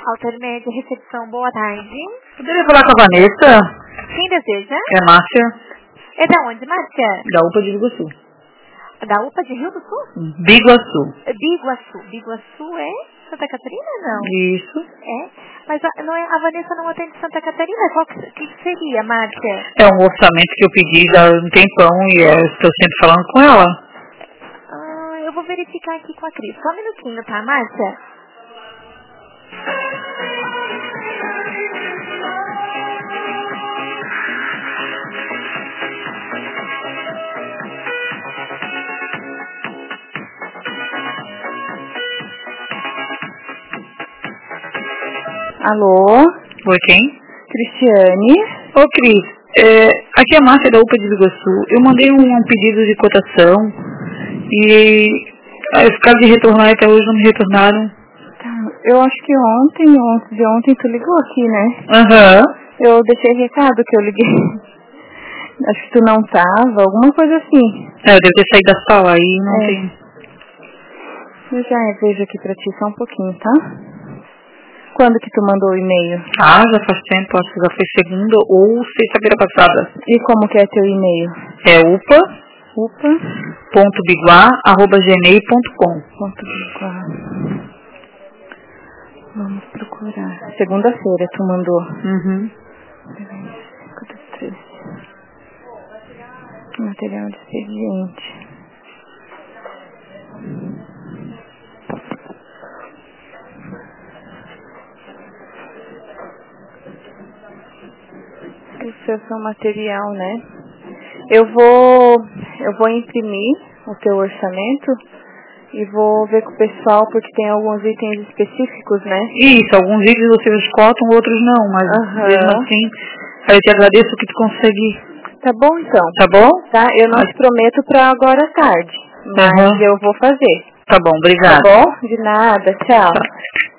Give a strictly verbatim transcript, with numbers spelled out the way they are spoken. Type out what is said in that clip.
Altermédia, recepção, boa tarde. Poderia falar com a Vanessa? Quem deseja? É Márcia. É da onde, Márcia? Da UPA de Biguaçu. Da UPA de Rio do Sul? Biguaçu. Biguaçu. Biguaçu é Santa Catarina, não? Isso. É? Mas a, não é, a Vanessa não atende Santa Catarina. Qual que, que seria, Márcia? É um orçamento que eu pedi já há um tempão e eu estou sempre falando com ela. Ah, eu vou verificar aqui com a Cris. Só um minutinho, tá, Márcia? Alô? Oi, quem? Cristiane? Ô, Cris, é, aqui é a Márcia da UPA de Biguaçu. Eu mandei um, um pedido de cotação e aí ficaram de retornar e até hoje não me retornaram. Tá, eu acho que ontem, ontem, de ontem tu ligou aqui, né? Aham. Uhum. Eu deixei recado que eu liguei. Acho que tu não tava, alguma coisa assim. É, eu devo ter saído da sala aí, não é. tem... Eu já vejo aqui pra ti só um pouquinho, tá? Quando que tu mandou o e-mail? Ah, já faz tempo, acho que já foi segunda ou sexta-feira passada. E como que é teu e-mail? É upa upa ponto biguá arroba gmail ponto com. Ponto biguá. Vamos procurar. Segunda-feira tu mandou. Uhum. cinco do três. Material de expediente. Esse é o seu material, né? Eu vou, eu vou imprimir o teu orçamento e vou ver com o pessoal, porque tem alguns itens específicos, né? Isso, alguns vídeos vocês cotam, outros não, mas uhum. mesmo assim, eu te agradeço que tu consegui. Tá bom, então. Tá bom? Tá, eu não mas... te prometo pra agora à tarde, mas uhum. eu vou fazer. Tá bom, obrigada. Tá bom? De nada, tchau. Tá.